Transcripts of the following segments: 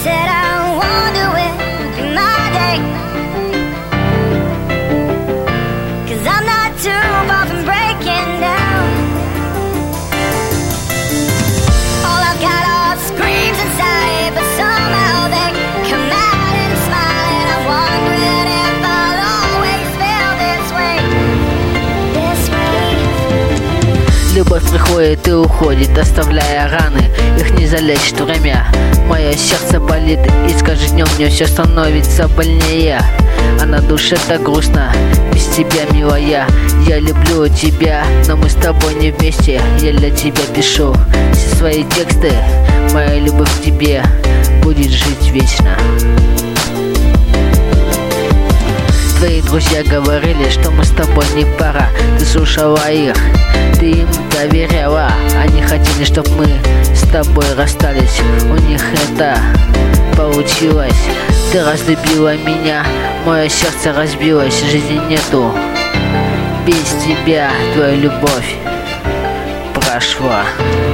said I wonder when would be my day, 'cause I'm not too far from breaking down. All I've got are screams inside, but somehow they come out and smile, and I'm wondering if I'll always feel this way. Любовь приходит и уходит, оставляя раны, их не залечит время. Мое сердце болит, и с каждым днем мне все становится больнее. А на душе так грустно, без тебя, милая. Я люблю тебя, но мы с тобой не вместе. Я для тебя пишу все свои тексты. Моя любовь к тебе будет жить вечно. Твои друзья говорили, что мы с тобой не пара. Ты слушала их, ты им доверяла. Они хотели, чтоб мы с тобой расстались. У них это получилось. Ты разлюбила меня, мое сердце разбилось, жизни нету. Без тебя твоя любовь прошла.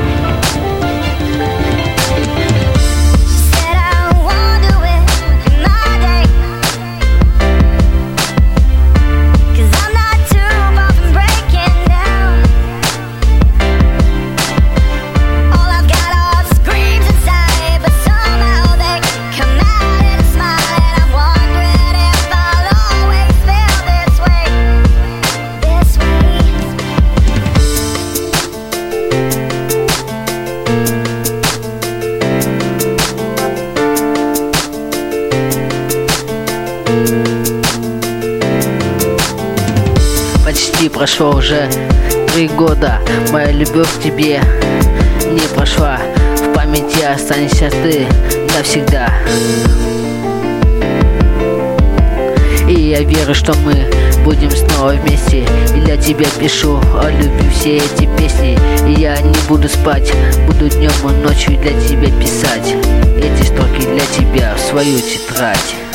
Почти прошло уже 3 года, моя любовь к тебе не прошла. В памяти останешься ты навсегда. И я верю, что мы будем снова вместе. И для тебя пишу о любви все эти песни. И я не буду спать, буду днем и ночью для тебя писать эти строки для тебя в свою тетрадь.